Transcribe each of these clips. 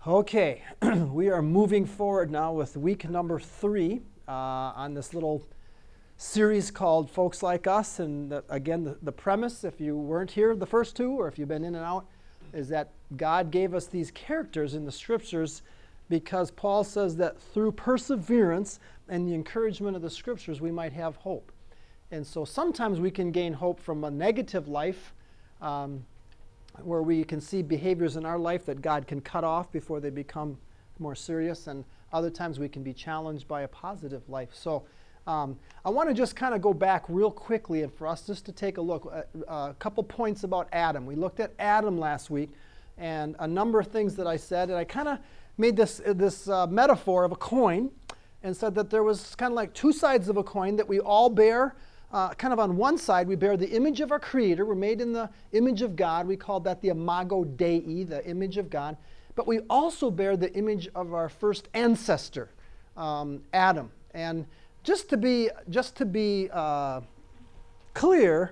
Okay, we are moving forward now with week number 3 on this little series called Folks Like Us. And again, the premise, if you weren't here the first two, or if you've been in and out, is that God gave us these characters in the scriptures because Paul says that through perseverance and the encouragement of the scriptures, we might have hope. And so sometimes we can gain hope from a negative life, where we can see behaviors in our life that God can cut off before they become more serious, and other times we can be challenged by a positive life. So I want to just kind of go back real quickly and for us just to take a look at a couple points about Adam. We looked at Adam last week and a number of things that I said, and I kind of made this metaphor of a coin and said that there was kind of like two sides of a coin, that we all bear. Kind of on one side, we bear the image of our Creator. We're made in the image of God. We call that the imago Dei, the image of God. But we also bear the image of our first ancestor, Adam. And just to be clear,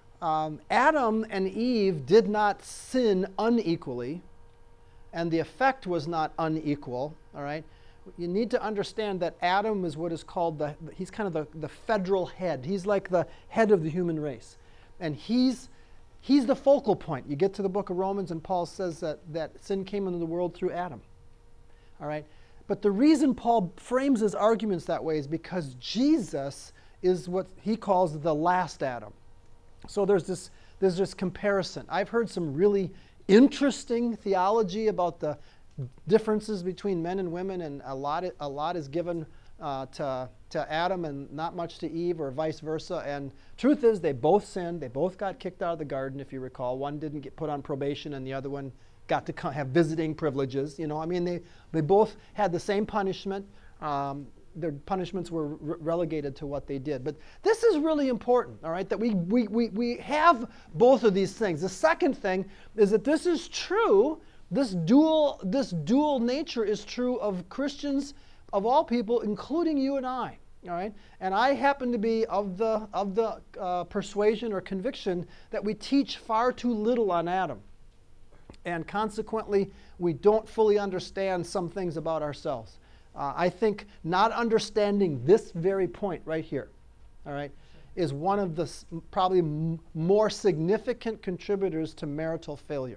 Adam and Eve did not sin unequally, and the effect was not unequal. All right. You need to understand that Adam is what is called he's kind of the federal head. He's like the head of the human race. And he's the focal point. You get to the book of Romans and Paul says that sin came into the world through Adam. All right? But the reason Paul frames his arguments that way is because Jesus is what he calls the last Adam. So there's this comparison. I've heard some really interesting theology about the differences between men and women, and a lot is given to Adam and not much to Eve, or vice versa. And truth is, they both sinned. They both got kicked out of the garden, if you recall. One didn't get put on probation, and the other one got to have visiting privileges. You know, I mean, they both had the same punishment. Their punishments were relegated to what they did. But this is really important, all right, that we have both of these things. The second thing is that this is true. This dual nature is true of Christians, of all people, including you and I. All right, and I happen to be of the persuasion or conviction that we teach far too little on Adam, and consequently, we don't fully understand some things about ourselves. I think not understanding this very point right here, all right, is one of the probably more significant contributors to marital failure.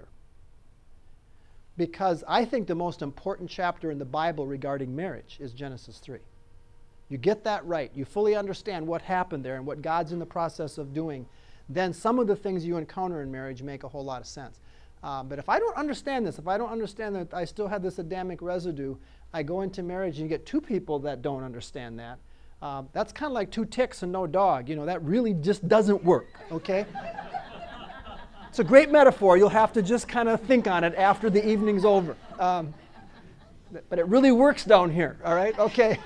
Because I think the most important chapter in the Bible regarding marriage is Genesis 3. You get that right, you fully understand what happened there and what God's in the process of doing, then some of the things you encounter in marriage make a whole lot of sense. But if I don't understand this, if I don't understand that I still have this Adamic residue, I go into marriage and you get two people that don't understand that. That's kind of like two ticks and no dog. You know, that really just doesn't work, okay? It's a great metaphor. You'll have to just kind of think on it after the evening's over. But it really works down here, all right? Okay.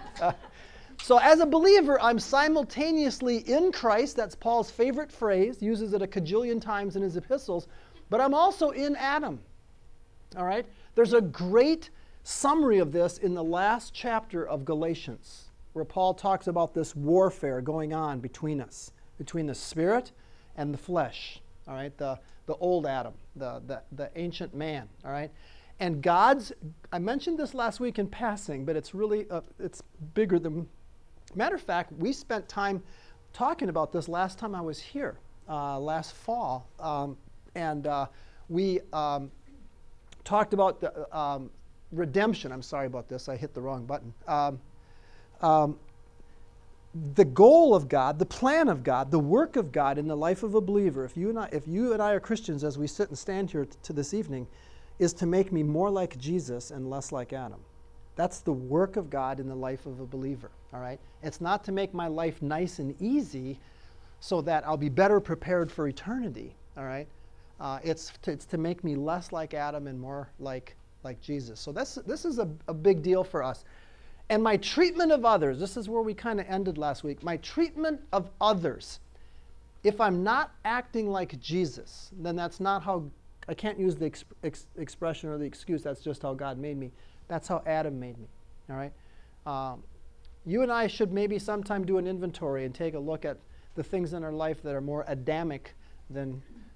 So as a believer, I'm simultaneously in Christ. That's Paul's favorite phrase. Uses it a cajillion times in his epistles. But I'm also in Adam, all right? There's a great summary of this in the last chapter of Galatians, where Paul talks about this warfare going on between us, between the spirit and the flesh. All right, the old Adam, the ancient man, all right? And I mentioned this last week in passing, but it's really, it's bigger than, matter of fact, we spent time talking about this last time I was here, last fall. And we talked about the redemption. I'm sorry about this, I hit the wrong button. The goal of God, the plan of God, the work of God in the life of a believer, if you and I are Christians as we sit and stand here to this evening, is to make me more like Jesus and less like Adam. That's the work of God in the life of a believer, all right? It's not to make my life nice and easy so that I'll be better prepared for eternity, all right? It's to make me less like Adam and more like Jesus. So this is a big deal for us. And my treatment of others, this is where we kind of ended last week. My treatment of others, if I'm not acting like Jesus, then that's not how, I can't use the expression or the excuse, that's just how God made me. That's how Adam made me, all right? You and I should maybe sometime do an inventory and take a look at the things in our life that are more Adamic than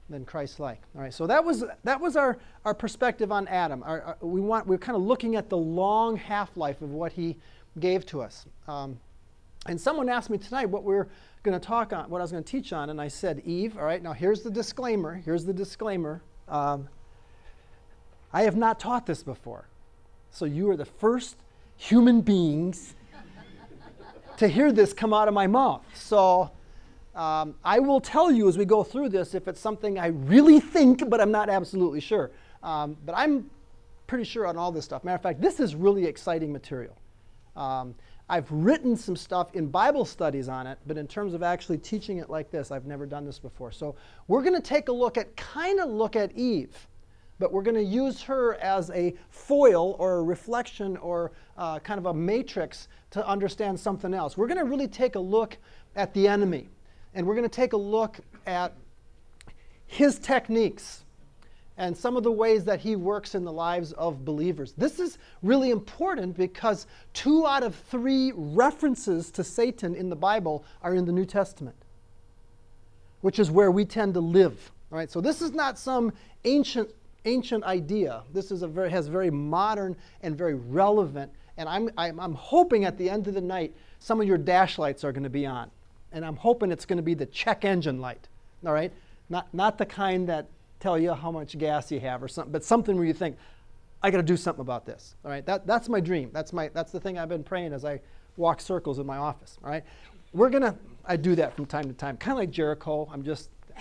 than Christ-like. All right, so that was our perspective on Adam. We're kind of looking at the long half-life of what he gave to us. And someone asked me tonight what we're going to talk on, what I was going to teach on, and I said Eve. All right, now here's the disclaimer. I have not taught this before, so you are the first human beings to hear this come out of my mouth. So I will tell you as we go through this if it's something I really think, but I'm not absolutely sure. But I'm pretty sure on all this stuff. Matter of fact, this is really exciting material. I've written some stuff in Bible studies on it, but in terms of actually teaching it like this, I've never done this before. So we're going to take a look at Eve, but we're going to use her as a foil or a reflection or kind of a matrix to understand something else. We're going to really take a look at the enemy, and we're going to take a look at his techniques and some of the ways that he works in the lives of believers. This is really important because 2 out of 3 references to Satan in the Bible are in the New Testament, which is where we tend to live. All right, so this is not some ancient idea. This is has very modern and very relevant. And I'm hoping at the end of the night some of your dash lights are going to be on, and I'm hoping it's going to be the check engine light. All right, not the kind that tell you how much gas you have or something, but something where you think, I got to do something about this. All right, that's my dream. That's the thing I've been praying as I walk circles in my office. All right, I do that from time to time, kind of like Jericho. I'm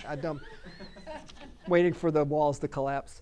waiting for the walls to collapse.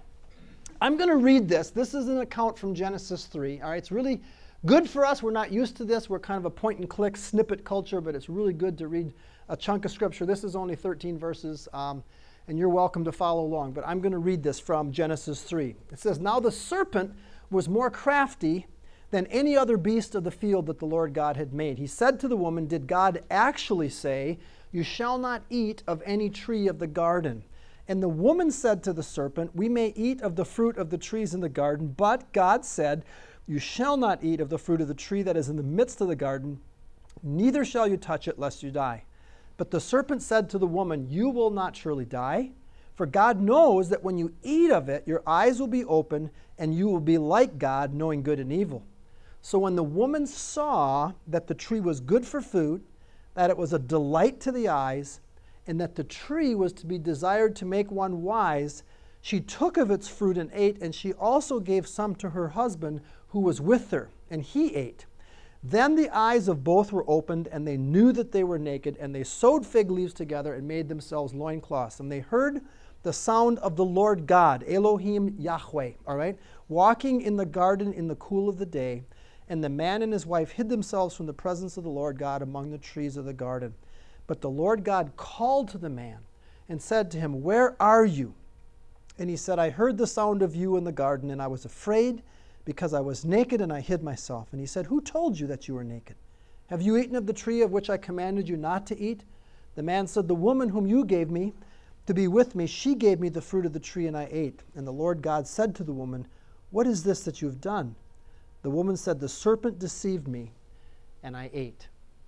I'm going to read this. This is an account from Genesis 3. All right, it's really good for us. We're not used to this. We're kind of a point-and-click snippet culture, but it's really good to read a chunk of Scripture. This is only 13 verses, and you're welcome to follow along. But I'm going to read this from Genesis 3. It says, "Now the serpent was more crafty than any other beast of the field that the Lord God had made. He said to the woman, 'Did God actually say, you shall not eat of any tree of the garden?' And the woman said to the serpent, 'We may eat of the fruit of the trees in the garden, but God said, you shall not eat of the fruit of the tree that is in the midst of the garden, neither shall you touch it, lest you die.' But the serpent said to the woman, 'You will not surely die, for God knows that when you eat of it, your eyes will be open, and you will be like God, knowing good and evil.' So when the woman saw that the tree was good for food, that it was a delight to the eyes, and that the tree was to be desired to make one wise, she took of its fruit and ate, and she also gave some to her husband who was with her, and he ate. Then the eyes of both were opened, and they knew that they were naked, and they sewed fig leaves together and made themselves loincloths. And they heard the sound of the Lord God, Elohim Yahweh, all right, walking in the garden in the cool of the day. And the man and his wife hid themselves from the presence of the Lord God among the trees of the garden. But the Lord God called to the man and said to him, 'Where are you?' And he said, 'I heard the sound of you in the garden, and I was afraid because I was naked and I hid myself.' And he said, 'Who told you that you were naked? Have you eaten of the tree of which I commanded you not to eat?' The man said, 'The woman whom you gave me to be with me, she gave me the fruit of the tree, and I ate.' And the Lord God said to the woman, 'What is this that you have done?' The woman said, 'The serpent deceived me, and I ate.'"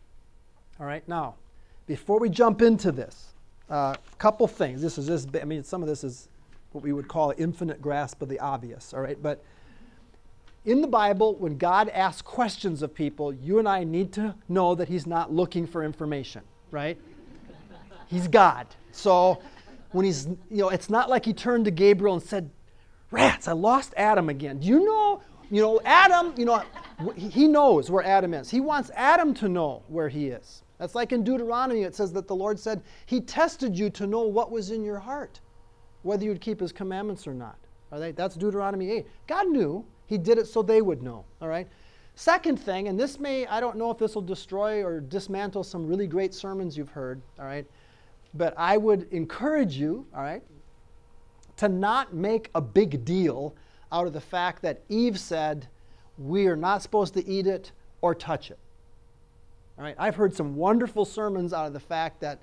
All right, now, before we jump into this, a couple things. Some of this is what we would call infinite grasp of the obvious, all right? But in the Bible, when God asks questions of people, you and I need to know that he's not looking for information, right? He's God. So when it's not like he turned to Gabriel and said, "Rats, I lost Adam again. Do you know Adam, he knows where Adam is. He wants Adam to know where he is. That's like in Deuteronomy, it says that the Lord said, he tested you to know what was in your heart, whether you'd keep his commandments or not. All right? That's Deuteronomy 8. God knew. He did it so they would know. All right? Second thing, and I don't know if this will destroy or dismantle some really great sermons you've heard, all right? But I would encourage you, all right, to not make a big deal out of the fact that Eve said, we are not supposed to eat it or touch it. All right? I've heard some wonderful sermons out of the fact that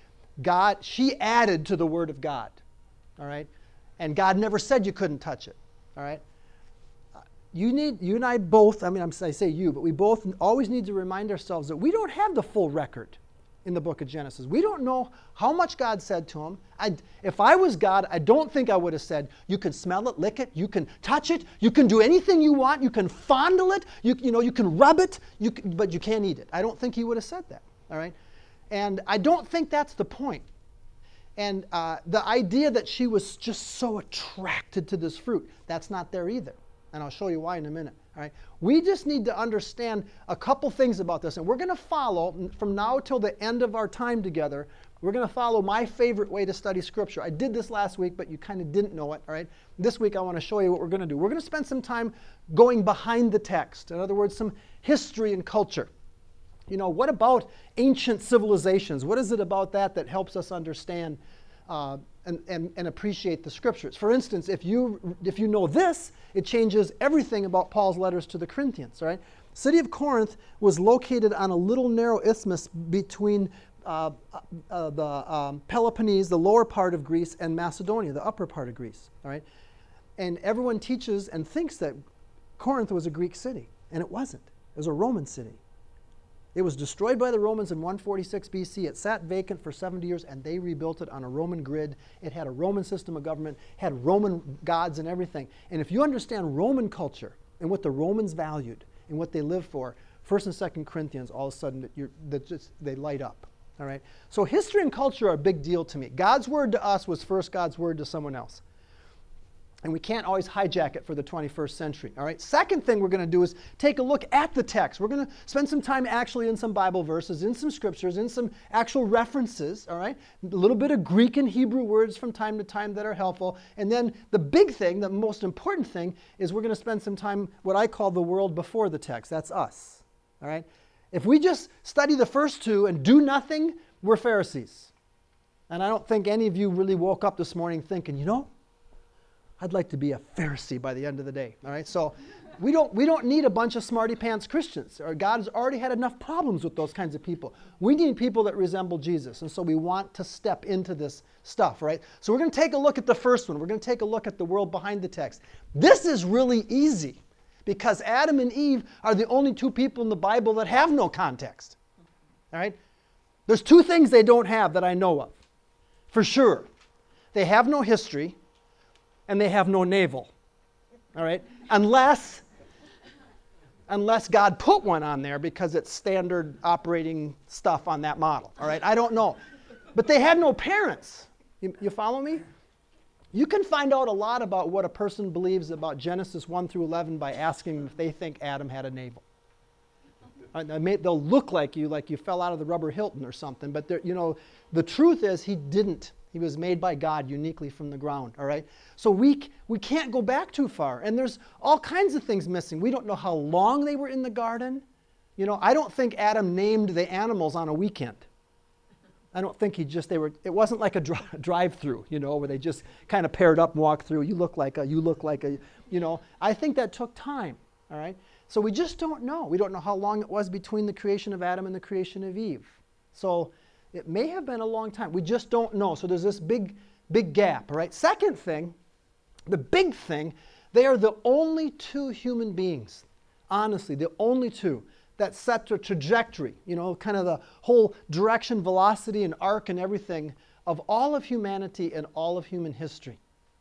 she added to the Word of God. All right? And God never said you couldn't touch it. All right? You and I both, I say you, but we both always need to remind ourselves that we don't have the full record in the book of Genesis. We don't know how much God said to him. If I was God, I don't think I would have said, you can smell it, lick it, you can touch it, you can do anything you want, you can fondle it, you can rub it, but you can't eat it. I don't think he would have said that, all right? And I don't think that's the point. And the idea that she was just so attracted to this fruit, that's not there either. And I'll show you why in a minute. All right? We just need to understand a couple things about this. And we're going to follow, from now till the end of our time together, we're going to follow my favorite way to study Scripture. I did this last week, but you kind of didn't know it. All right? This week I want to show you what we're going to do. We're going to spend some time going behind the text. In other words, some history and culture. You know, what about ancient civilizations? What is it about that helps us understand and appreciate the Scriptures? For instance, if you know this, it changes everything about Paul's letters to the Corinthians. Right? City of Corinth was located on a little narrow isthmus between the Peloponnese, the lower part of Greece, and Macedonia, the upper part of Greece. All right? And everyone teaches and thinks that Corinth was a Greek city, and it wasn't. It was a Roman city. It was destroyed by the Romans in 146 BC. It sat vacant for 70 years, and they rebuilt it on a Roman grid. It had a Roman system of government, had Roman gods and everything. And if you understand Roman culture and what the Romans valued and what they lived for, 1st and 2nd Corinthians, all of a sudden, they light up. All right? So history and culture are a big deal to me. God's word to us was first God's word to someone else. And we can't always hijack it for the 21st century. All right. Second thing we're going to do is take a look at the text. We're going to spend some time actually in some Bible verses, in some scriptures, in some actual references. All right. A little bit of Greek and Hebrew words from time to time that are helpful. And then the big thing, the most important thing, is we're going to spend some time what I call the world before the text. That's us. All right. If we just study the first two and do nothing, we're Pharisees. And I don't think any of you really woke up this morning thinking, you know, I'd like to be a Pharisee by the end of the day. All right, so we don't need a bunch of smarty pants Christians. God has already had enough problems with those kinds of people. We need people that resemble Jesus, and so we want to step into this stuff, right? So we're going to take a look at the first one. We're going to take a look at the world behind the text. This is really easy because Adam and Eve are the only two people in the Bible that have no context. All right, there's two things they don't have that I know of, for sure. They have no history. And they have no navel, all right? Unless God put one on there because it's standard operating stuff on that model, all right? I don't know. But they had no parents. You follow me? You can find out a lot about what a person believes about Genesis 1 through 11 by asking them if they think Adam had a navel. They'll look like you fell out of the rubber Hilton or something, but the truth is he didn't. He was made by God uniquely from the ground, all right? So we can't go back too far. And there's all kinds of things missing. We don't know how long they were in the garden. You know, I don't think Adam named the animals on a weekend. I don't think it wasn't like a drive-through, you know, where they just kind of paired up and walked through. You look like a, you know. I think that took time, all right? So we just don't know. We don't know how long it was between the creation of Adam and the creation of Eve. So it may have been a long time. We just don't know. So there's this big gap, all right? Second thing, the big thing, they are the only two human beings, honestly, the only two that set the trajectory, you know, kind of the whole direction, velocity, and arc and everything of all of humanity and all of human history.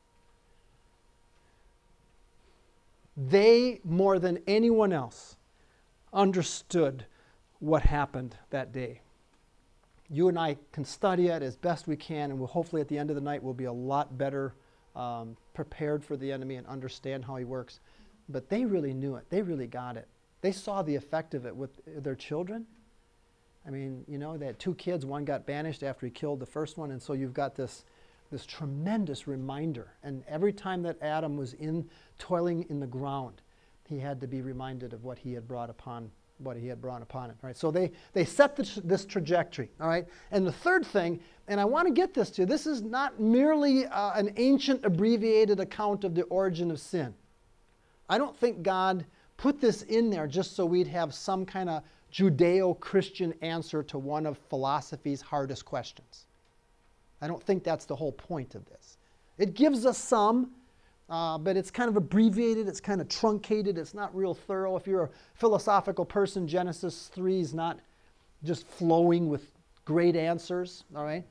They, more than anyone else, understood what happened that day. You and I can study it as best we can, and hopefully at the end of the night we'll be a lot better prepared for the enemy and understand how he works. But they really knew it. They really got it. They saw the effect of it with their children. I mean, you know, they had two kids. One got banished after he killed the first one, and so you've got this tremendous reminder. And every time that Adam was toiling in the ground, he had to be reminded of what he had brought upon him. Right? So they set this trajectory. All right? And the third thing, and I want to get this to you, this is not merely an ancient abbreviated account of the origin of sin. I don't think God put this in there just so we'd have some kind of Judeo-Christian answer to one of philosophy's hardest questions. I don't think that's the whole point of this. It gives us some, but it's kind of abbreviated, it's kind of truncated, it's not real thorough. If you're a philosophical person, Genesis 3 is not just flowing with great answers, all right?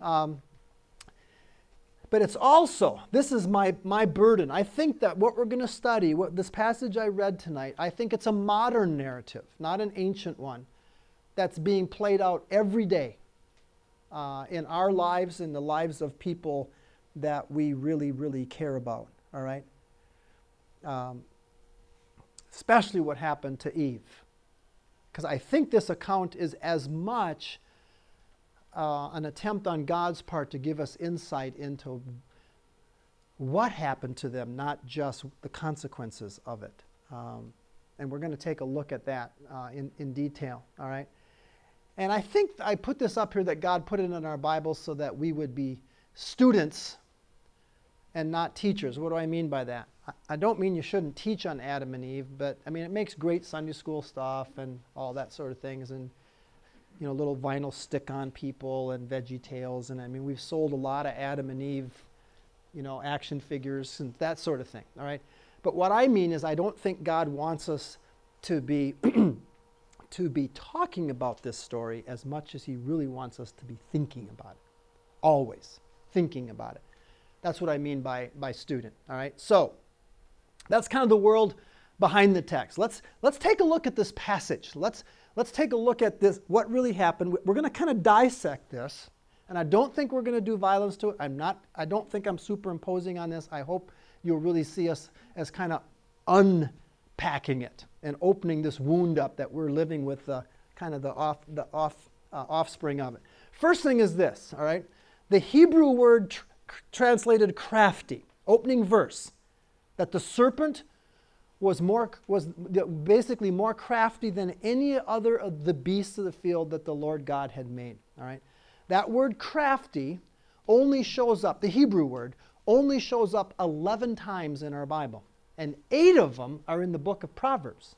But it's also, this is my burden. I think that what we're going to study, what this passage I read tonight, I think it's a modern narrative, not an ancient one, that's being played out every day in our lives, in the lives of people that we really, really care about, all right? Especially what happened to Eve. Because I think this account is as much an attempt on God's part to give us insight into what happened to them, not just the consequences of it. And we're going to take a look at that in detail, all right? And I think I put this up here that God put it in our Bibles so that we would be students and not teachers. What do I mean by that? I don't mean you shouldn't teach on Adam and Eve, but I mean it makes great Sunday school stuff and all that sort of things, and you know, little vinyl stick-on people and Veggie Tales, and I mean we've sold a lot of Adam and Eve, you know, action figures and that sort of thing. All right, but what I mean is I don't think God wants us to be to be talking about this story as much as He really wants us to be thinking about it, always thinking about it. That's what I mean by student. All right, so that's kind of the world behind the text. Let's take a look at this passage. Let's take a look at this, what really happened. We're going to kind of dissect this, and I don't think we're going to do violence to it. I don't think I'm superimposing on this. I hope you'll really see us as kind of unpacking it and opening this wound up that we're living with, kind of the offspring of it. First thing is this, all right? The Hebrew word translated crafty, opening verse, that the serpent was basically more crafty than any other of the beasts of the field that the Lord God had made. All right, that word crafty only shows up, the Hebrew word only shows up 11 times in our Bible, and 8 of them are in the book of Proverbs.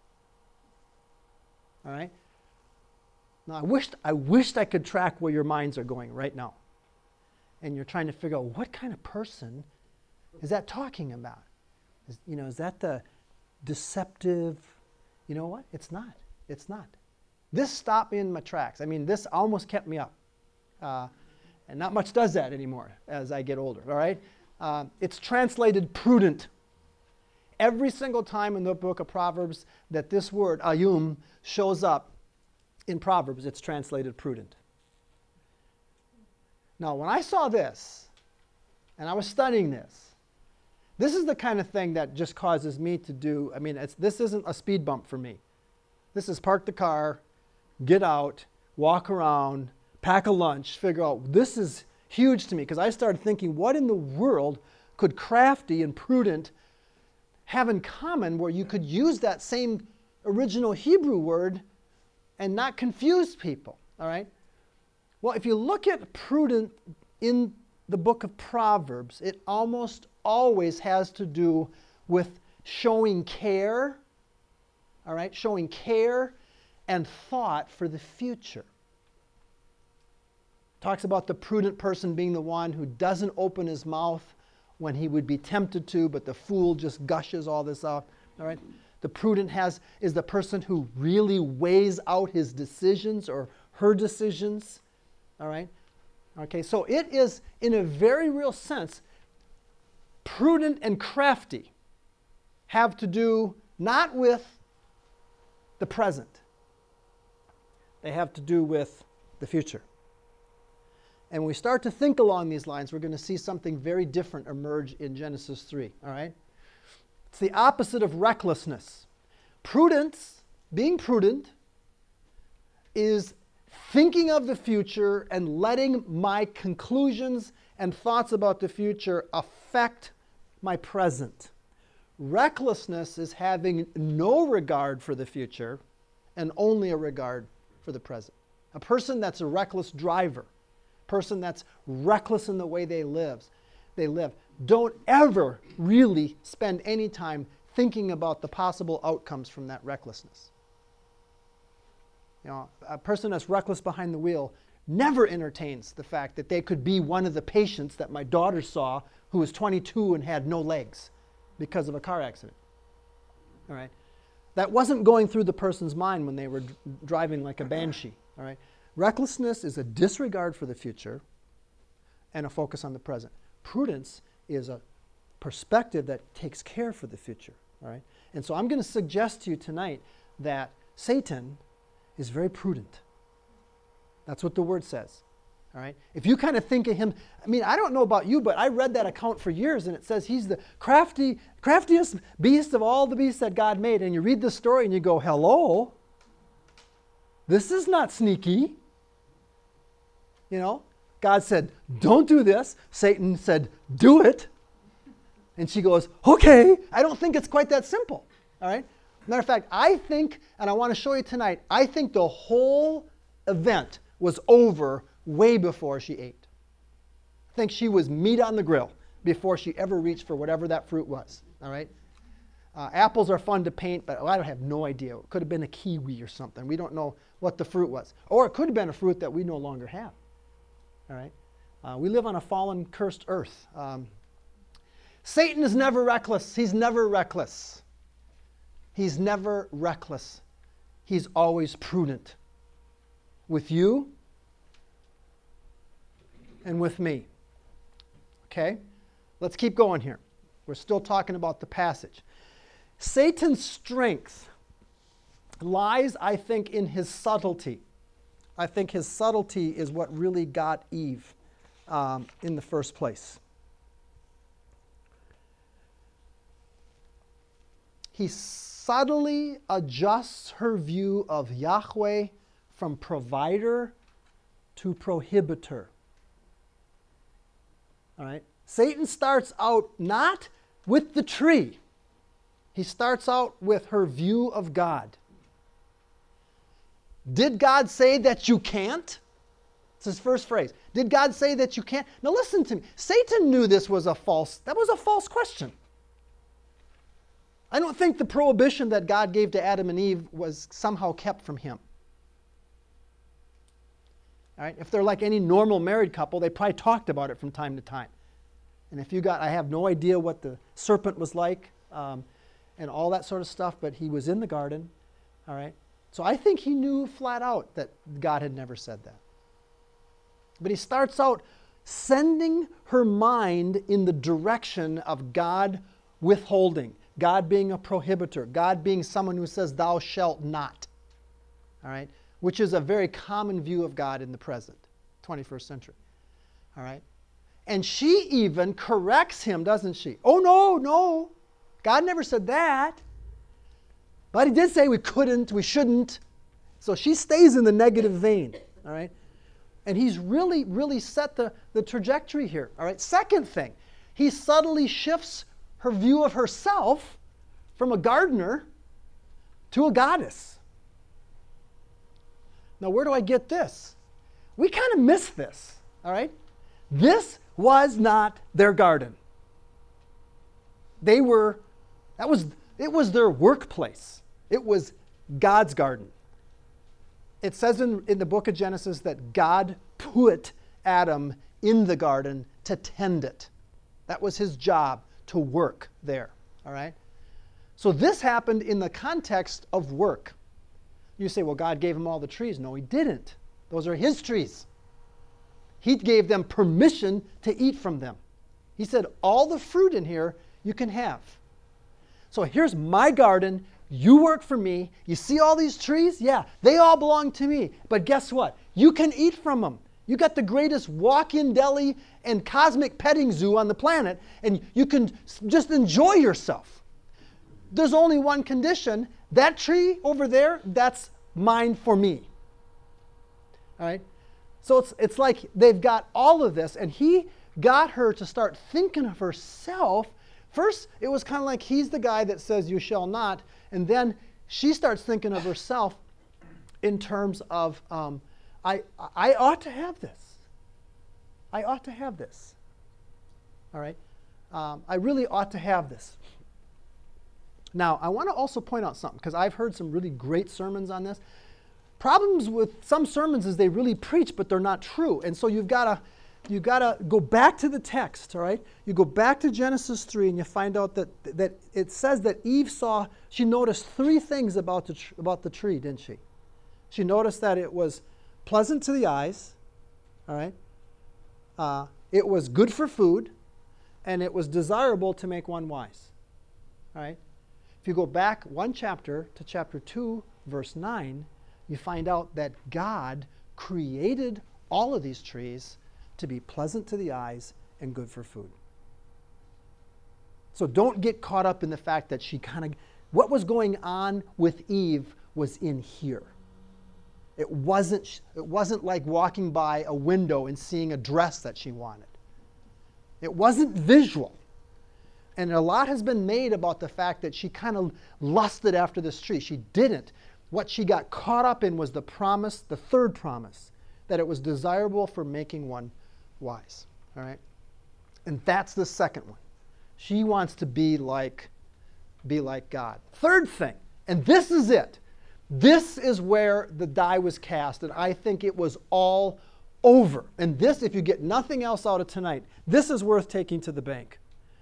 All right. Now I wished I could track where your minds are going right now, and you're trying to figure out what kind of person is that talking about. Is that the deceptive? You know what? It's not. It's not. This stopped me in my tracks. I mean, this almost kept me up. And not much does that anymore as I get older, all right? It's translated prudent. Every single time in the book of Proverbs that this word, ayum, shows up in Proverbs, it's translated prudent. Now, when I saw this, and I was studying this is the kind of thing that just causes me to do, I mean, this isn't a speed bump for me. This is park the car, get out, walk around, pack a lunch, figure out, this is huge to me, because I started thinking, what in the world could crafty and prudent have in common where you could use that same original Hebrew word and not confuse people, all right? Well, if you look at prudent in the book of Proverbs, it almost always has to do with showing care, all right? Showing care and thought for the future. Talks about the prudent person being the one who doesn't open his mouth when he would be tempted to, but the fool just gushes all this out, all right? The prudent is the person who really weighs out his decisions or her decisions, all right? Okay, so it is, in a very real sense, prudent and crafty have to do not with the present. They have to do with the future. And when we start to think along these lines, we're going to see something very different emerge in Genesis 3, all right? It's the opposite of recklessness. Prudence, being prudent, is thinking of the future and letting my conclusions and thoughts about the future affect my present. Recklessness is having no regard for the future and only a regard for the present. A person that's a reckless driver, a person that's reckless in the way they live, don't ever really spend any time thinking about the possible outcomes from that recklessness. You know, a person that's reckless behind the wheel never entertains the fact that they could be one of the patients that my daughter saw who was 22 and had no legs because of a car accident. All right? That wasn't going through the person's mind when they were driving like a banshee. All right? Recklessness is a disregard for the future and a focus on the present. Prudence is a perspective that takes care for the future. All right? And so I'm going to suggest to you tonight that Satan is very prudent. That's what the word says. All right? If you kind of think of him, I mean, I don't know about you, but I read that account for years, and it says he's the craftiest beast of all the beasts that God made. And you read the story and you go, hello? This is not sneaky. You know? God said, don't do this. Satan said, do it. And she goes, okay. I don't think it's quite that simple. All right? Matter of fact, I think, and I want to show you tonight, I think the whole event was over way before she ate. I think she was meat on the grill before she ever reached for whatever that fruit was. All right? Apples are fun to paint, but I have no idea. It could have been a kiwi or something. We don't know what the fruit was. Or it could have been a fruit that we no longer have. All right? We live on a fallen, cursed earth. Satan is never reckless. He's never reckless. He's never reckless. He's always prudent. With you and with me. Okay? Let's keep going here. We're still talking about the passage. Satan's strength lies, I think, in his subtlety. I think his subtlety is what really got Eve in the first place. He subtly adjusts her view of Yahweh from provider to prohibitor. All right? Satan starts out not with the tree. He starts out with her view of God. Did God say that you can't? It's his first phrase. Did God say that you can't? Now listen to me. Satan knew that was a false question. I don't think the prohibition that God gave to Adam and Eve was somehow kept from him. All right? If they're like any normal married couple, they probably talked about it from time to time. And I have no idea what the serpent was like and all that sort of stuff, but he was in the garden. All right? So I think he knew flat out that God had never said that. But he starts out sending her mind in the direction of God withholding, God being a prohibitor, God being someone who says, thou shalt not. All right? Which is a very common view of God in the present, 21st century. All right? And she even corrects him, doesn't she? Oh, no. God never said that. But he did say we couldn't, we shouldn't. So she stays in the negative vein. All right? And he's really, really set the trajectory here. All right? Second thing, he subtly shifts her view of herself from a gardener to a goddess. Now, where do I get this? We kind of miss this. All right? This was not their garden. It was their workplace. It was God's garden. It says in the book of Genesis that God put Adam in the garden to tend it. That was his job, to work there. All right? So this happened in the context of work. You say, well, God gave him all the trees. No, he didn't. Those are his trees. He gave them permission to eat from them. He said, all the fruit in here you can have. So here's my garden. You work for me. You see all these trees? Yeah, they all belong to me. But guess what? You can eat from them. You got the greatest walk-in deli and cosmic petting zoo on the planet, and you can just enjoy yourself. There's only one condition. That tree over there, that's mine for me. All right? So it's like they've got all of this, and he got her to start thinking of herself. First, it was kind of like he's the guy that says you shall not, and then she starts thinking of herself in terms of, I ought to have this. I ought to have this. All right? I really ought to have this. Now, I want to also point out something, because I've heard some really great sermons on this. Problems with some sermons is they really preach, but they're not true. And so you've got to go back to the text, all right? You go back to Genesis 3, and you find out that it says that Eve she noticed three things about the tree, didn't she? She noticed that it was pleasant to the eyes, all right? It was good for food, and it was desirable to make one wise, all right? If you go back one chapter to chapter 2, verse 9, you find out that God created all of these trees to be pleasant to the eyes and good for food. So don't get caught up in the fact that what was going on with Eve was in here. It wasn't like walking by a window and seeing a dress that she wanted. It wasn't visual. And a lot has been made about the fact that she kind of lusted after this tree. She didn't. What she got caught up in was the promise, the third promise, that it was desirable for making one wise. All right? And that's the second one. She wants to be like God. Third thing, and this is it. This is where the die was cast, and I think it was all over. And this, if you get nothing else out of tonight, this is worth taking to the bank.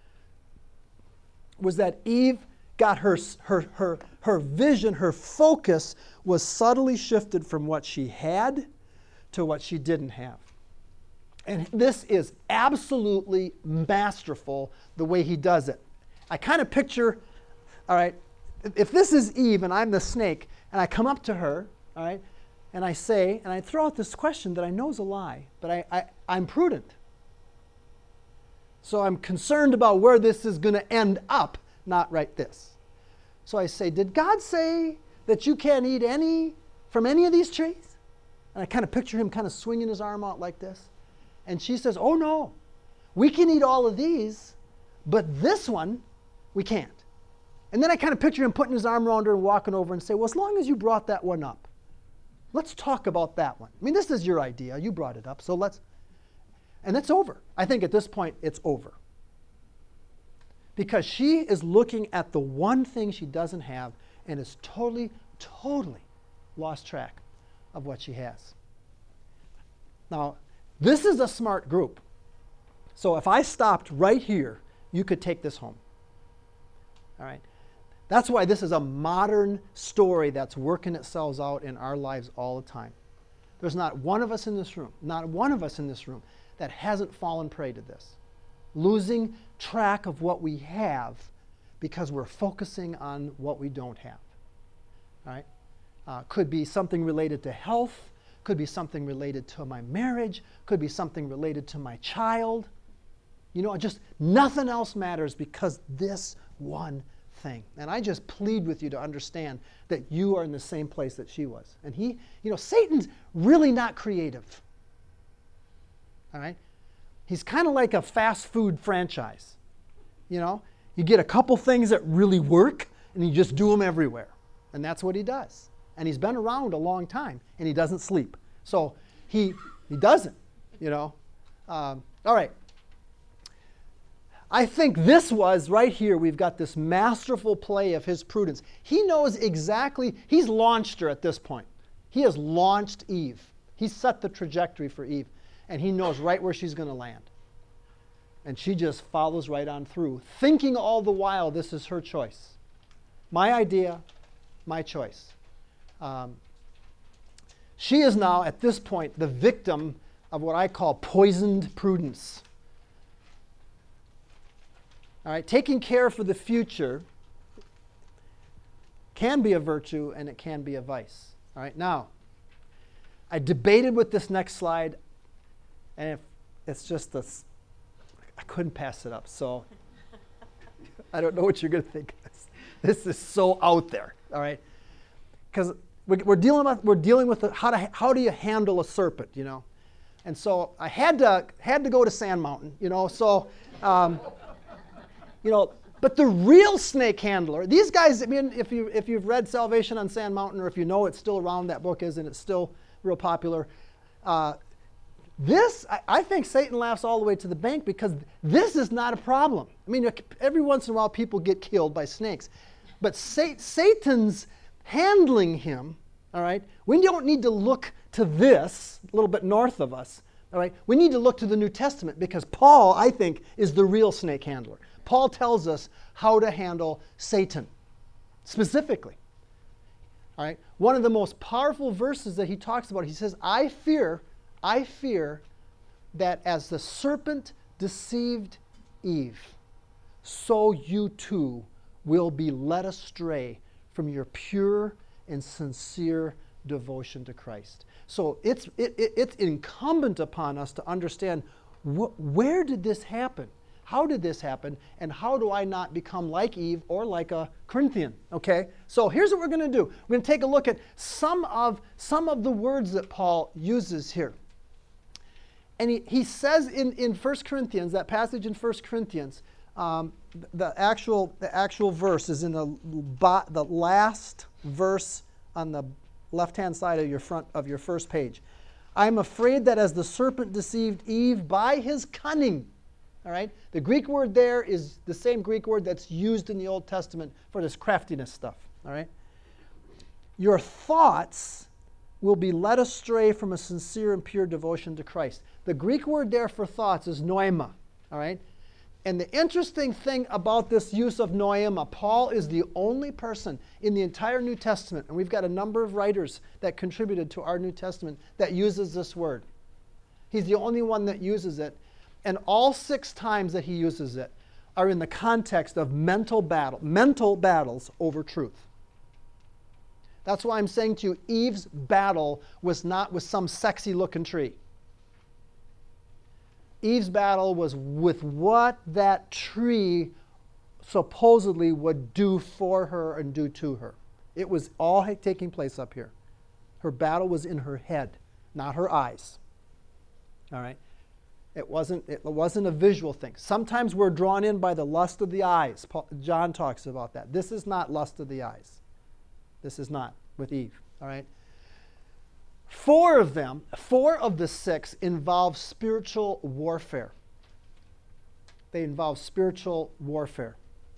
Was that Eve got her vision, her focus was subtly shifted from what she had to what she didn't have. And this is absolutely masterful the way he does it. I kind of picture, all right, if this is Eve and I'm the snake, and I come up to her, all right, and I say, and I throw out this question that I know is a lie, but I'm prudent. So I'm concerned about where this is going to end up, not right this. So I say, did God say that you can't eat from any of these trees? And I kind of picture him kind of swinging his arm out like this. And she says, oh no, we can eat all of these, but this one, we can't. And then I kind of picture him putting his arm around her and walking over and say, well, as long as you brought that one up, let's talk about that one. I mean, this is your idea. You brought it up, so let's. And it's over. I think at this point, it's over. Because she is looking at the one thing she doesn't have and is totally, totally lost track of what she has. Now, this is a smart group. So if I stopped right here, you could take this home. All right? That's why this is a modern story that's working itself out in our lives all the time. There's not one of us in this room, that hasn't fallen prey to this. Losing track of what we have because we're focusing on what we don't have. All right? Could be something related to health, could be something related to my marriage, could be something related to my child. You know, just nothing else matters because this one thing. And I just plead with you to understand that you are in the same place that she was. And Satan's really not creative. All right? He's kind of like a fast food franchise. You know, you get a couple things that really work and you just do them everywhere. And that's what he does. And he's been around a long time and he doesn't sleep. So he doesn't, you know. All right. I think this was right here, we've got this masterful play of his prudence. He knows exactly, he's launched her at this point. He has launched Eve. He set the trajectory for Eve. And he knows right where she's going to land. And she just follows right on through, thinking all the while this is her choice. My idea, my choice. She is now, at this point, the victim of what I call poisoned prudence. All right, taking care for the future can be a virtue and it can be a vice. All right, now, I debated with this next slide, and it's just this, I couldn't pass it up, so I don't know what you're going to think of this. This is so out there, all right? Because we're dealing with how do you handle a serpent, you know? And so I had to go to Sand Mountain, you know, so... but the real snake handler, these guys, I mean, if you've read Salvation on Sand Mountain, or if you know it's still around, that book is, and it's still real popular. I think Satan laughs all the way to the bank because this is not a problem. I mean, every once in a while people get killed by snakes. But Satan's handling him, all right, we don't need to look to this, a little bit north of us, all right? We need to look to the New Testament because Paul, I think, is the real snake handler. Paul tells us how to handle Satan, specifically. All right? One of the most powerful verses that he talks about, he says, I fear that as the serpent deceived Eve, so you too will be led astray from your pure and sincere devotion to Christ. So it's incumbent upon us to understand where did this happen? How did this happen? And how do I not become like Eve or like a Corinthian? Okay? So here's what we're going to do. We're going to take a look at some of the words that Paul uses here. And he says in 1 Corinthians, that passage in 1 Corinthians, the actual verse is in the last verse on the left-hand side of your first page. I'm afraid that as the serpent deceived Eve by his cunning. All right? The Greek word there is the same Greek word that's used in the Old Testament for this craftiness stuff. All right? Your thoughts will be led astray from a sincere and pure devotion to Christ. The Greek word there for thoughts is noema. All right? And the interesting thing about this use of noema, Paul is the only person in the entire New Testament, and we've got a number of writers that contributed to our New Testament that uses this word. He's the only one that uses it. And all 6 times that he uses it are in the context of mental battles over truth. That's why I'm saying to you, Eve's battle was not with some sexy looking tree. Eve's battle was with what that tree supposedly would do for her and do to her. It was all taking place up here. Her battle was in her head, not her eyes. All right? It wasn't a visual thing. Sometimes we're drawn in by the lust of the eyes. John talks about that. This is not lust of the eyes. This is not with Eve. All right? 4 of the 6 involve spiritual warfare. They involve spiritual warfare.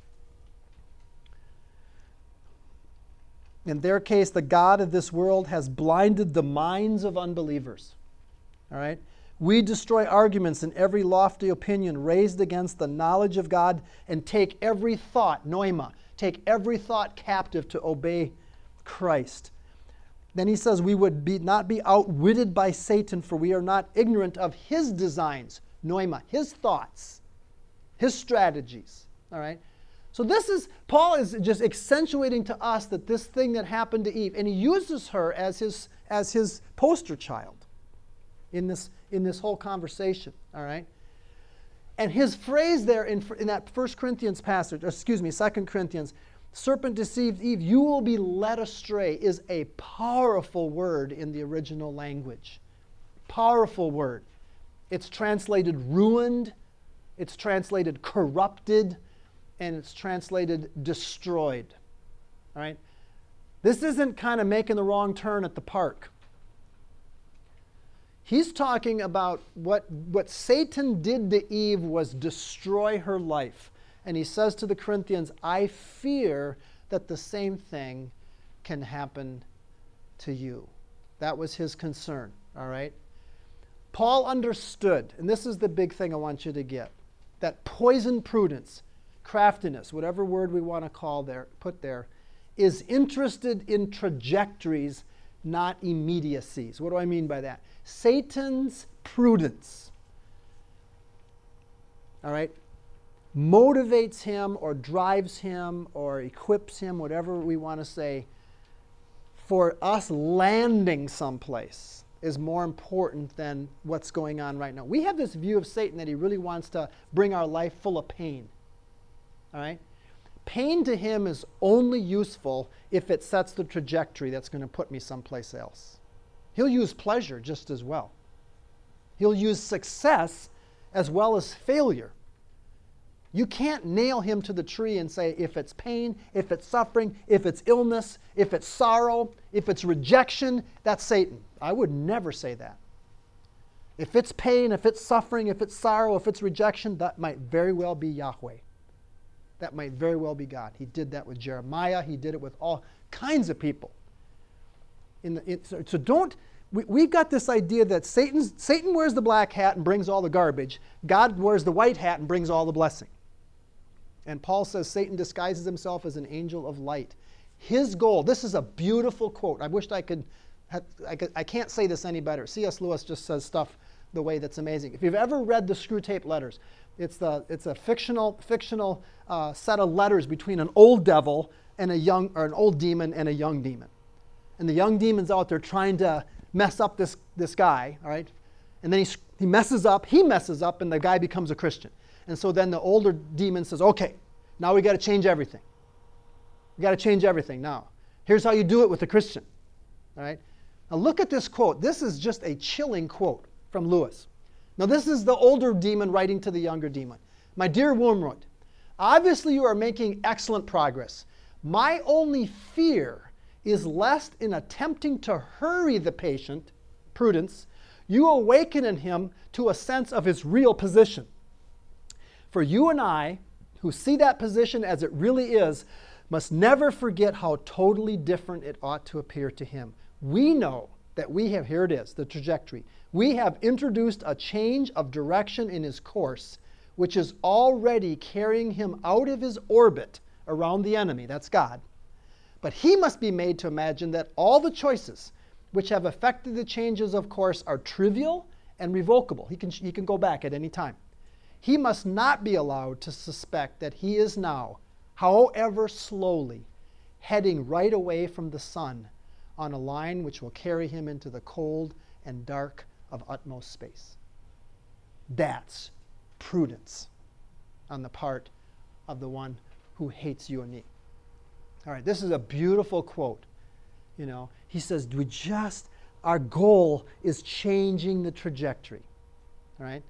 In their case, the God of this world has blinded the minds of unbelievers. All right? We destroy arguments and every lofty opinion raised against the knowledge of God and take every thought, noema, take every thought captive to obey Christ. Then he says we would not be outwitted by Satan, for we are not ignorant of his designs, noema, his thoughts, his strategies. All right? So Paul is just accentuating to us that this thing that happened to Eve, and he uses her as his poster child in this whole conversation, all right? And his phrase there in that 1 Corinthians passage, 2 Corinthians, serpent deceived Eve, you will be led astray, is a powerful word in the original language. Powerful word. It's translated ruined, it's translated corrupted, and it's translated destroyed, all right? This isn't kind of making the wrong turn at the park. He's talking about what Satan did to Eve was destroy her life. And he says to the Corinthians, I fear that the same thing can happen to you. That was his concern, all right? Paul understood, and this is the big thing I want you to get, that poison prudence, craftiness, whatever word we want to put there, is interested in trajectories, not immediacies. What do I mean by that? Satan's prudence, all right, motivates him or drives him or equips him, whatever we want to say, for us landing someplace is more important than what's going on right now. We have this view of Satan that he really wants to bring our life full of pain, all right? Pain to him is only useful if it sets the trajectory that's going to put me someplace else. He'll use pleasure just as well. He'll use success as well as failure. You can't nail him to the tree and say, if it's pain, if it's suffering, if it's illness, if it's sorrow, if it's rejection, that's Satan. I would never say that. If it's pain, if it's suffering, if it's sorrow, if it's rejection, that might very well be Yahweh. That might very well be God. He did that with Jeremiah. He did it with all kinds of people. We've got this idea that Satan wears the black hat and brings all the garbage. God wears the white hat and brings all the blessing. And Paul says Satan disguises himself as an angel of light. His goal, this is a beautiful quote. I wished I could, I can't say this any better. C.S. Lewis just says stuff the way that's amazing. If you've ever read the Screwtape Letters, it's a fictional set of letters between an old devil and an old demon and a young demon. And the young demon's out there trying to mess up this guy, all right? And then he messes up, and the guy becomes a Christian. And so then the older demon says, okay, now we got to change everything. We got to change everything now. Here's how you do it with a Christian, all right? Now look at this quote. This is just a chilling quote from Lewis. Now this is the older demon writing to the younger demon. My dear Wormwood, obviously you are making excellent progress. My only fear is lest in attempting to hurry the patient, Prudence, you awaken in him to a sense of his real position. For you and I, who see that position as it really is, must never forget how totally different it ought to appear to him. We know that we have, here it is, the trajectory. We have introduced a change of direction in his course, which is already carrying him out of his orbit around the enemy, that's God. But he must be made to imagine that all the choices which have affected the changes of course are trivial and revocable. He can go back at any time. He must not be allowed to suspect that he is now, however slowly, heading right away from the sun on a line which will carry him into the cold and dark of utmost space. That's prudence on the part of the one who hates you and me. All right, this is a beautiful quote. You know, he says, our goal is changing the trajectory. All right?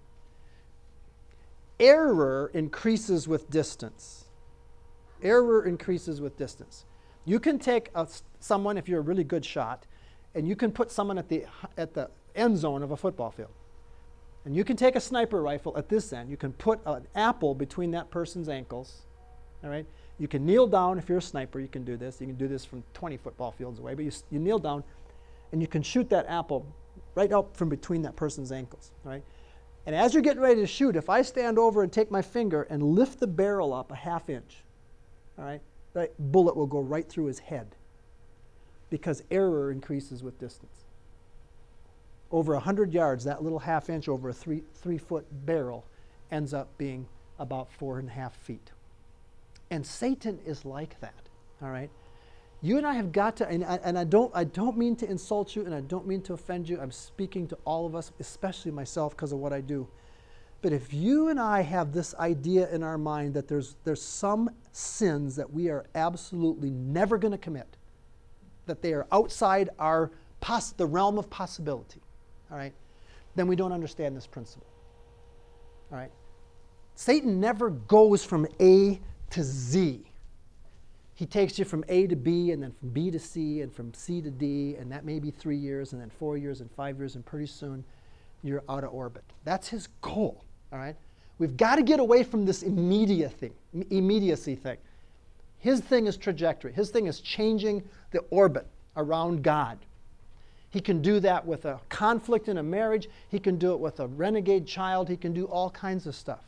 Error increases with distance. Error increases with distance. You can take someone, if you're a really good shot, and you can put someone at the end zone of a football field. And you can take a sniper rifle at this end. You can put an apple between that person's ankles. All right? You can kneel down. If you're a sniper, you can do this. You can do this from 20 football fields away. But you kneel down, and you can shoot that apple right out from between that person's ankles. All right? And as you're getting ready to shoot, if I stand over and take my finger and lift the barrel up a half inch, all right, that bullet will go right through his head because error increases with distance. Over 100 yards, that little half inch over a 3-foot barrel ends up being about 4.5 feet. And Satan is like that, all right? You and I have got to, and I don't mean to insult you, and I don't mean to offend you. I'm speaking to all of us, especially myself because of what I do. But if you and I have this idea in our mind that there's some sins that we are absolutely never going to commit, that they are outside the realm of possibility, all right, then we don't understand this principle, all right? Satan never goes from A to Z. He takes you from A to B, and then from B to C, and from C to D, and that may be 3 years, and then 4 years, and 5 years, and pretty soon you're out of orbit. That's his goal, all right? We've got to get away from this immediacy thing. His thing is trajectory. His thing is changing the orbit around God. He can do that with a conflict in a marriage. He can do it with a renegade child. He can do all kinds of stuff.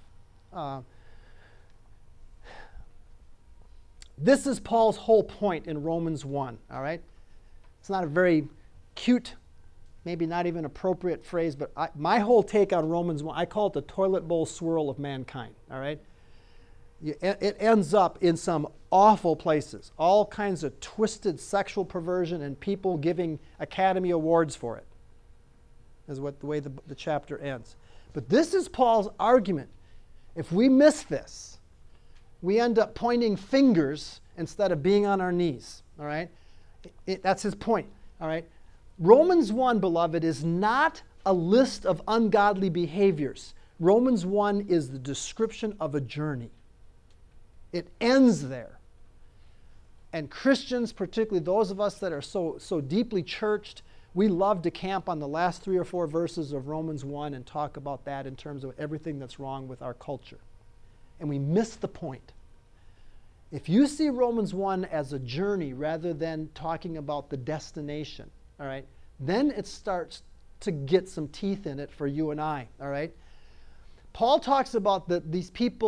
This is Paul's whole point in Romans 1, all right? It's not a very cute, maybe not even appropriate phrase, but my whole take on Romans 1, I call it the toilet bowl swirl of mankind, all right? It ends up in some awful places, all kinds of twisted sexual perversion and people giving Academy Awards for it, is the way the chapter ends. But this is Paul's argument. If we miss this, we end up pointing fingers instead of being on our knees, all right? That's his point, all right? Romans 1, beloved, is not a list of ungodly behaviors. Romans 1 is the description of a journey. It ends there. And Christians, particularly those of us that are so deeply churched, we love to camp on the last 3 or 4 verses of Romans 1 and talk about that in terms of everything that's wrong with our culture. And we miss the point. If you see Romans 1 as a journey rather than talking about the destination, all right, then it starts to get some teeth in it for you and I, all right? Paul talks about these people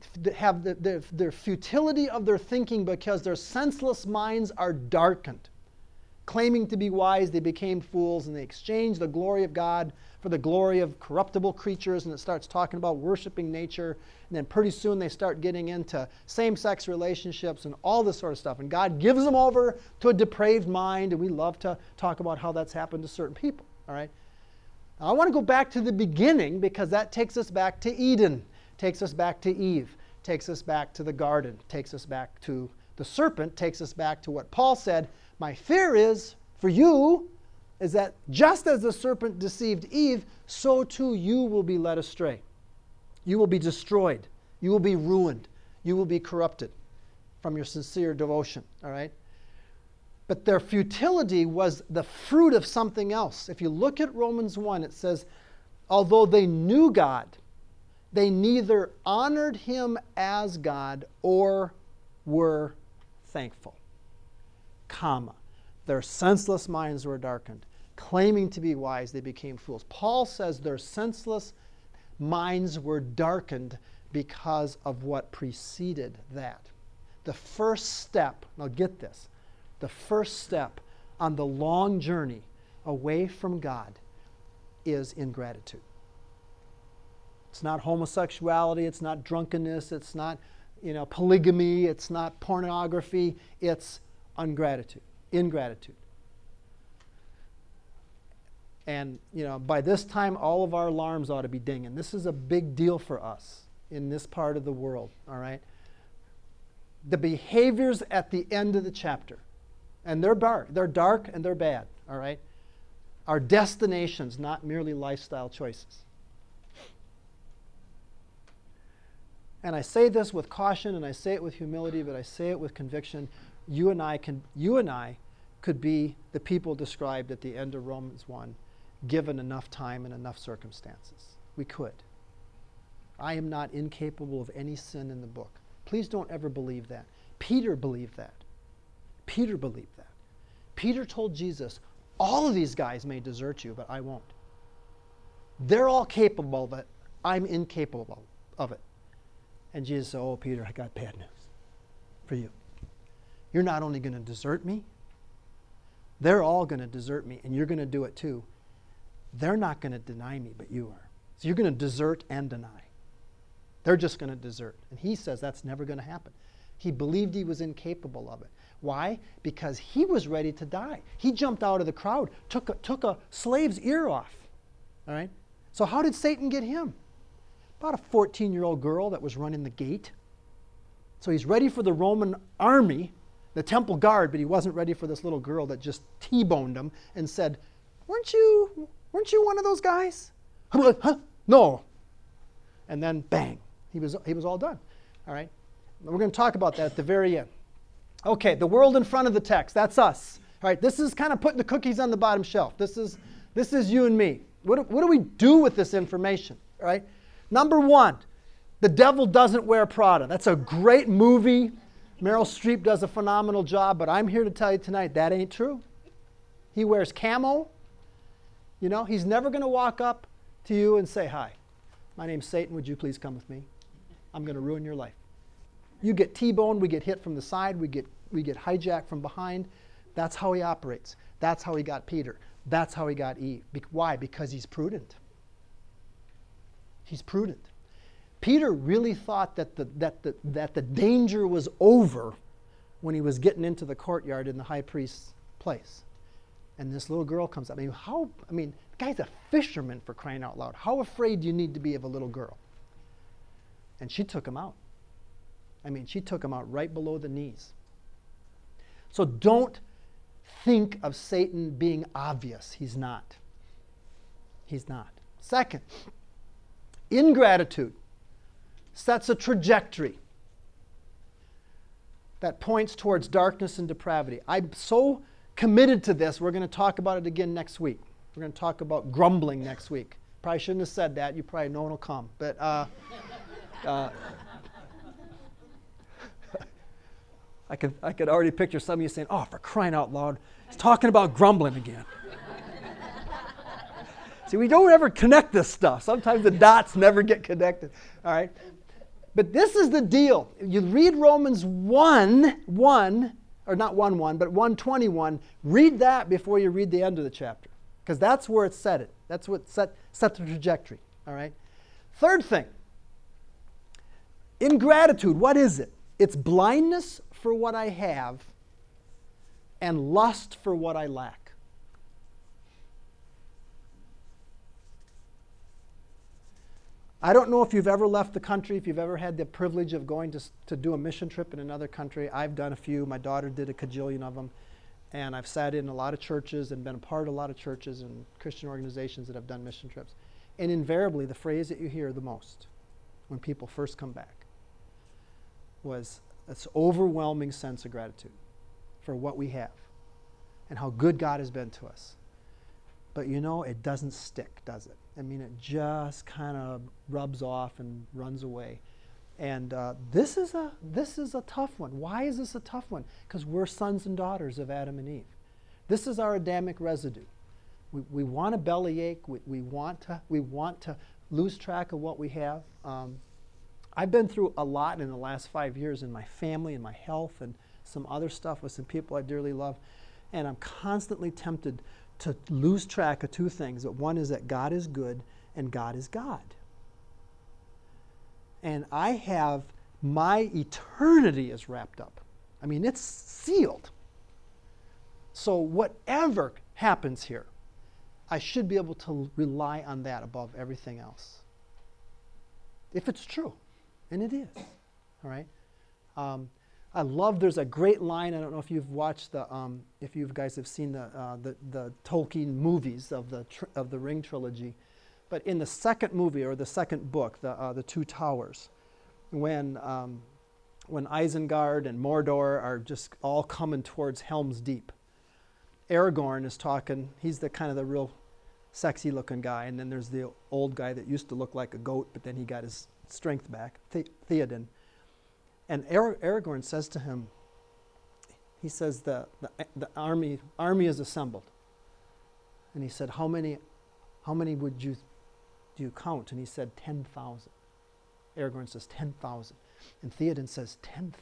have their futility of their thinking because their senseless minds are darkened. Claiming to be wise, they became fools, and they exchanged the glory of God for the glory of corruptible creatures, and it starts talking about worshiping nature, and then pretty soon they start getting into same-sex relationships and all this sort of stuff, and God gives them over to a depraved mind, and we love to talk about how that's happened to certain people, all right? Now, I want to go back to the beginning because that takes us back to Eden, takes us back to Eve, takes us back to the garden, takes us back to the serpent, takes us back to what Paul said. My fear is, for you, is that just as the serpent deceived Eve, so too you will be led astray. You will be destroyed. You will be ruined. You will be corrupted from your sincere devotion, all right? But their futility was the fruit of something else. If you look at Romans 1, it says, although they knew God, they neither honored him as God or were thankful. Comma. Their senseless minds were darkened. Claiming to be wise, they became fools. Paul says their senseless minds were darkened because of what preceded that. The first step, now get this, the first step on the long journey away from God is ingratitude. It's not homosexuality, it's not drunkenness, it's not, polygamy, it's not pornography, it's ingratitude. And, by this time, all of our alarms ought to be dinging. This is a big deal for us in this part of the world, all right? The behaviors at the end of the chapter, and they're dark and they're bad, all right, are destinations, not merely lifestyle choices. And I say this with caution, and I say it with humility, but I say it with conviction. You and I could be the people described at the end of Romans 1, given enough time and enough circumstances. We could. I am not incapable of any sin in the book. Please don't ever believe that. Peter believed that. Peter told Jesus, all of these guys may desert you, but I won't. They're all capable of it. I'm incapable of it. And Jesus said, oh, Peter, I got bad news for you. You're not only going to desert me, they're all going to desert me, and you're going to do it too. They're not going to deny me, but you are. So you're going to desert and deny. They're just going to desert. And he says that's never going to happen. He believed he was incapable of it. Why? Because he was ready to die. He jumped out of the crowd, took a slave's ear off. All right? So how did Satan get him? About a 14-year-old girl that was running the gate. So he's ready for the Roman army, the temple guard, but he wasn't ready for this little girl that just T-boned him and said, weren't you one of those guys? Huh? No. And then bang, he was all done. All right? We're going to talk about that at the very end. Okay, the world in front of the text, that's us. All right, this is kind of putting the cookies on the bottom shelf. This is you and me. What do we do with this information? All right? Number one, The Devil Doesn't Wear Prada. That's a great movie. Meryl Streep does a phenomenal job, but I'm here to tell you tonight that ain't true. He wears camo. You know, he's never going to walk up to you and say, hi, my name's Satan, would you please come with me? I'm going to ruin your life. You get T-boned, we get hit from the side, we get hijacked from behind. That's how he operates. That's how he got Peter. That's how he got Eve. Why? Because he's prudent. He's prudent. Peter really thought that the danger was over when he was getting into the courtyard in the high priest's place. And this little girl comes up. The guy's a fisherman, for crying out loud. How afraid do you need to be of a little girl? And she took him out. She took him out right below the knees. So don't think of Satan being obvious. He's not. He's not. Second, ingratitude sets a trajectory that points towards darkness and depravity. I'm so committed to this, we're going to talk about it again next week. We're going to talk about grumbling next week. Probably shouldn't have said that. You probably know it'll come. But I could already picture some of you saying, oh, for crying out loud, he's talking about grumbling again. See, we don't ever connect this stuff. Sometimes the dots never get connected. All right? But this is the deal. You read Romans 1:1, or not 1:1, but 1:21. Read that before you read the end of the chapter, because that's where it set it. That's what set the trajectory. All right. Third thing. Ingratitude. What is it? It's blindness for what I have and lust for what I lack. I don't know if you've ever left the country, if you've ever had the privilege of going to do a mission trip in another country. I've done a few. My daughter did a cajillion of them. And I've sat in a lot of churches and been a part of a lot of churches and Christian organizations that have done mission trips. And invariably, the phrase that you hear the most when people first come back was this overwhelming sense of gratitude for what we have and how good God has been to us. But you know, it doesn't stick, does it? I mean, it just kind of rubs off and runs away. And this is a tough one. Why is this a tough one? Because we're sons and daughters of Adam and Eve. This is our Adamic residue. We want a bellyache. We want to lose track of what we have. I've been through a lot in the last 5 years in my family and my health and some other stuff with some people I dearly love. And I'm constantly tempted to lose track of two things. One is that God is good and God is God. And I have my eternity is wrapped up. I mean, it's sealed. So whatever happens here, I should be able to rely on that above everything else. If it's true. And it is. All right? I love, there's a great line, I don't know if you've watched if you guys have seen the Tolkien movies of the Ring trilogy, but in the second movie, or the second book, the Two Towers, when Isengard and Mordor are just all coming towards Helm's Deep, Aragorn is talking, he's the kind of the real sexy looking guy, and then there's the old guy that used to look like a goat, but then he got his strength back, Theoden. And Aragorn says to him, he says, the army is assembled. And he said, how many do you count? And he said, 10,000. Aragorn says, 10,000. And Theoden says, 10,000.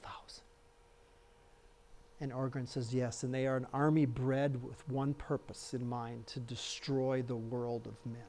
And Aragorn says, yes, and they are an army bred with one purpose in mind, to destroy the world of men.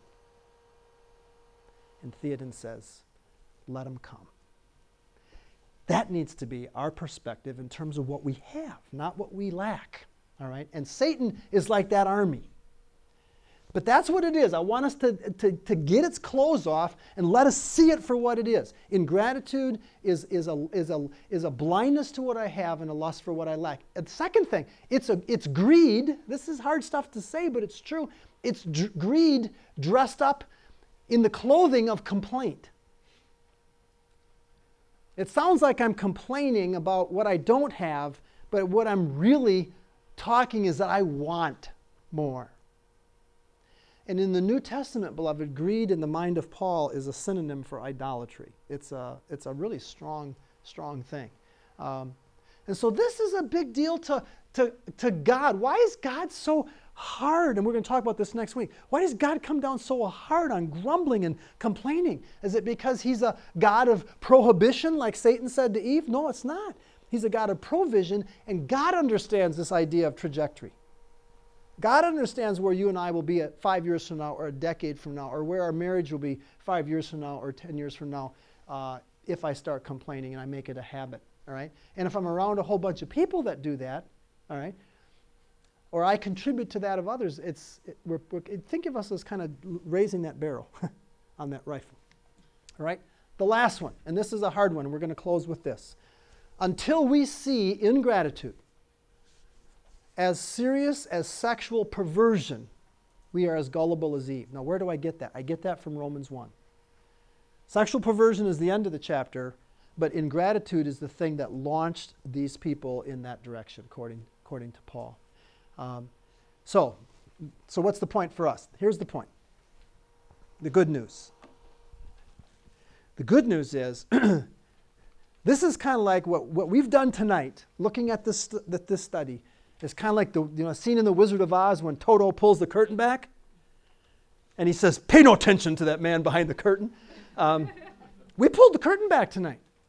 And Theoden says, let them come. That needs to be our perspective in terms of what we have, not what we lack. All right? And Satan is like that army. But that's what it is. I want us to get its clothes off and let us see it for what it is. Ingratitude is a blindness to what I have and a lust for what I lack. And the second thing, it's greed. This is hard stuff to say, but it's true. It's greed dressed up in the clothing of complaint. It sounds like I'm complaining about what I don't have, but what I'm really talking is that I want more. And in the New Testament, beloved, greed in the mind of Paul is a synonym for idolatry. It's a really strong thing. And so this is a big deal to God. Why is God so hard? And we're going to talk about this next week. Why does God come down so hard on grumbling and complaining? Is it because he's a God of prohibition, like Satan said to Eve? No, it's not. He's a God of provision, and God understands this idea of trajectory. God understands where you and I will be at 5 years from now, or a decade from now, or where our marriage will be 5 years from now or 10 years from now, if I start complaining and I make it a habit. All right? And if I'm around a whole bunch of people that do that, all right, or I contribute to that of others, think of us as kind of raising that barrel on that rifle. All right? The last one, and this is a hard one, and we're going to close with this. Until we see ingratitude as serious as sexual perversion, we are as gullible as Eve. Now, where do I get that? I get that from Romans 1. Sexual perversion is the end of the chapter, but ingratitude is the thing that launched these people in that direction, according to Paul. So what's the point for us? Here's the point. The good news. The good news is, this is kind of like what we've done tonight, looking at this study. It's kind of like the scene in The Wizard of Oz when Toto pulls the curtain back, and he says, "Pay no attention to that man behind the curtain." We pulled the curtain back tonight.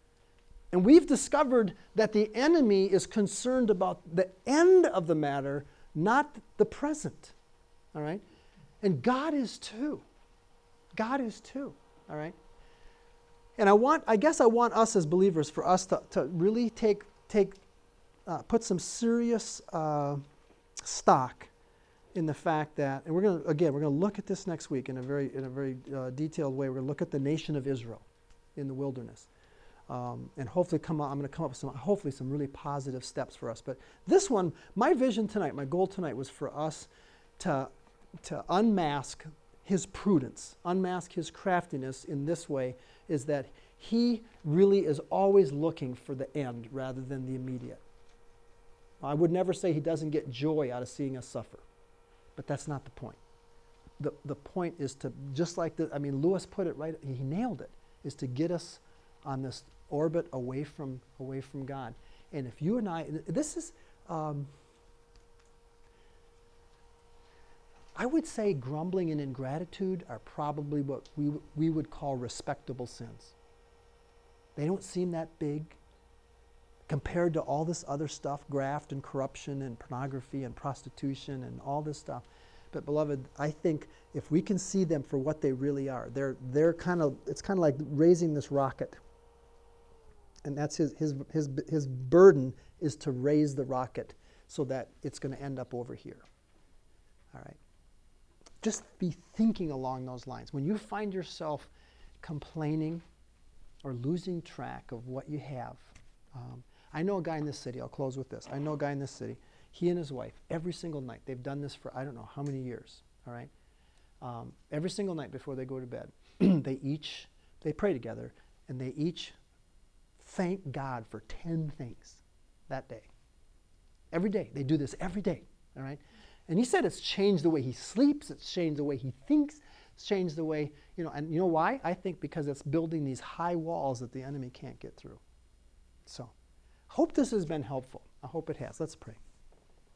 And we've discovered that the enemy is concerned about the end of the matter, not the present. All right? And God is too. God is too. All right? And I guess I want us as believers, for us to really put some serious stock in the fact that, and we're going to look at this next week in a very detailed way. We're going to look at the nation of Israel in the wilderness. And hopefully I'm going to come up with some really positive steps for us. But this one, my vision tonight, my goal tonight was for us to unmask his prudence, unmask his craftiness in this way, is that he really is always looking for the end rather than the immediate. I would never say he doesn't get joy out of seeing us suffer, but that's not the point. The point is to, just like Lewis put it right, he nailed it, is to get us on this orbit away from God. And if you and I, this is, I would say grumbling and ingratitude are probably what we would call respectable sins. They don't seem that big compared to all this other stuff, graft and corruption and pornography and prostitution and all this stuff. But beloved, I think if we can see them for what they really are, it's kind of like raising this rocket. And that's his burden is to raise the rocket so that it's going to end up over here. All right. Just be thinking along those lines. When you find yourself complaining or losing track of what you have, I know a guy in this city, I'll close with this. I know a guy in this city, he and his wife, every single night, they've done this for I don't know how many years, all right? Every single night before they go to bed, they pray together, and they each thank God for 10 things that day. Every day. They do this every day, all right? And he said it's changed the way he sleeps, it's changed the way he thinks, it's changed the way, and you know why? I think because it's building these high walls that the enemy can't get through. So, hope this has been helpful. I hope it has. Let's pray.